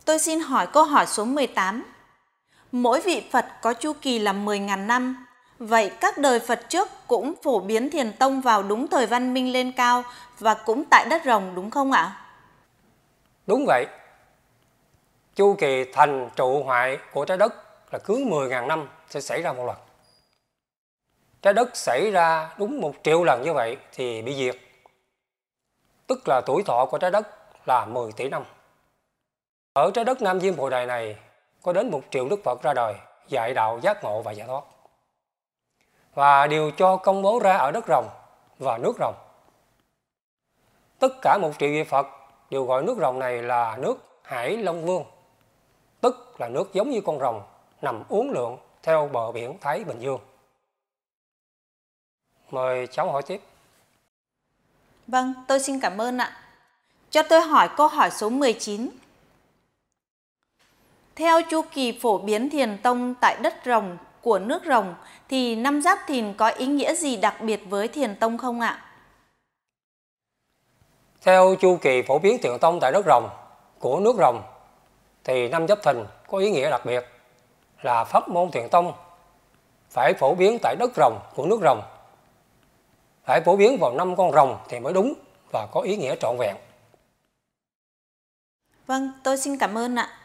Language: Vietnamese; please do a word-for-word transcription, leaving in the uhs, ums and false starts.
tôi xin hỏi câu hỏi số mười tám. Mỗi vị Phật có chu kỳ là mười nghìn năm. Vậy các đời Phật trước cũng phổ biến thiền tông vào đúng thời văn minh lên cao và cũng tại đất Rồng đúng không ạ? Đúng vậy. Chu kỳ thành trụ hoại của trái đất là cứ mười nghìn năm sẽ xảy ra một lần. Trái đất xảy ra đúng một triệu lần như vậy thì bị diệt. Tức là tuổi thọ của trái đất là mười tỷ năm. Ở trái đất Nam Diêm Phù Đài này có đến một triệu Đức Phật ra đời, dạy đạo giác ngộ và giải thoát. Và đều cho công bố ra ở đất Rồng và nước Rồng. Tất cả một triệu vị Phật đều gọi nước Rồng này là nước Hải Long Vương, tức là nước giống như con rồng nằm uốn lượn theo bờ biển Thái Bình Dương. Mời cháu hỏi tiếp. Vâng, tôi xin cảm ơn ạ. Cho tôi hỏi câu hỏi số mười chín. Theo chu kỳ phổ biến thiền tông tại đất Rồng của nước Rồng thì năm Giáp Thìn có ý nghĩa gì đặc biệt với thiền tông không ạ? Theo chu kỳ phổ biến thiền tông tại đất Rồng của nước Rồng thì năm Giáp Thìn có ý nghĩa đặc biệt là pháp môn thiền tông phải phổ biến tại đất Rồng của nước Rồng, phải phổ biến vào năm con rồng thì mới đúng và có ý nghĩa trọn vẹn. Vâng, tôi xin cảm ơn ạ.